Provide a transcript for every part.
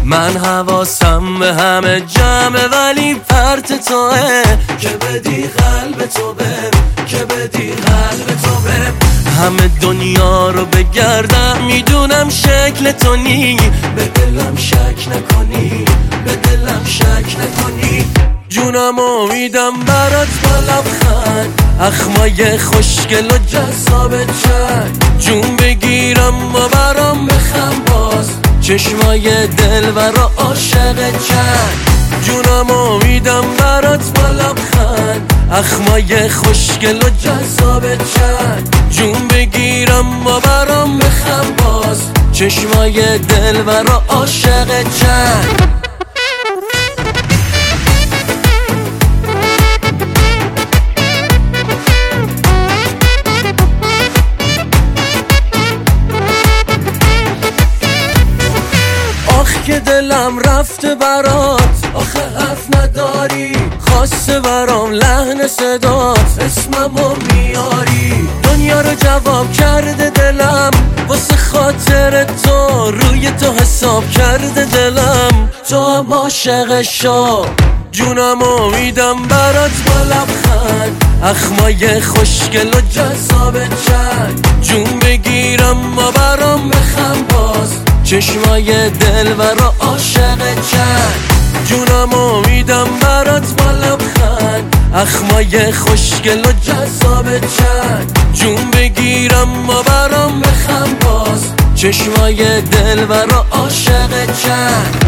من حواسم به همه جمعه ولی پرت توه که بدی قلب تو بهم، که بدی قلب تو بهم. همه دنیا رو بگردم میدونم شکل تو نی، به دلم شک نکنی، به دلم شک نکنی. جونم امیدم برات با لبخند، اخمای خوشگل و جذابت چند. جون بگیرم و برام بخم باز، چشمای دلبر و عاشق چند. جونم امیدم برات با لبخند، اخمای خوشگل و جذابت چند. جون بگیرم و برام بخم باز، چشمای دلبر و عاشق چند. که دلم رفته برات، آخه حرف نداری، خواسته برام لحن صدات، اسممو میاری. دنیا رو جواب کرده دلم، واسه خاطر تو روی تو حساب کرده دلم. تو هم عاشق شو. جونم امیدم برات با لبخند، اخمای خوشگل و جذابت چند. جون بگیرم و برام بخم باز، چشمای دلبر و عاشق چند. جونم امیدم برات با لبخند، اخمای خوشگل و جذابت چند. جون بگیرم و برام بخم باز، چشمای دلبر و عاشق چند.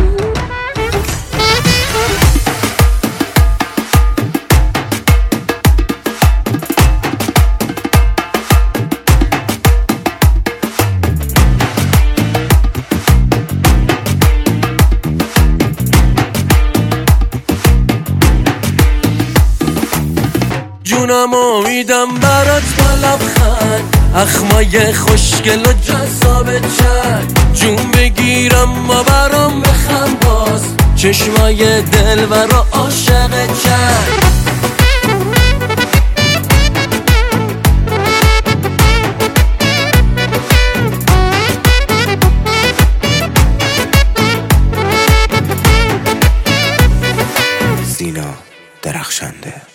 جونم امیدم برات با لبخند، اخمای خوشگل و جذابت چند. جون بگیرم و برام بخم باز، چشمای دلبر و عاشق چند. سینا درخشنده.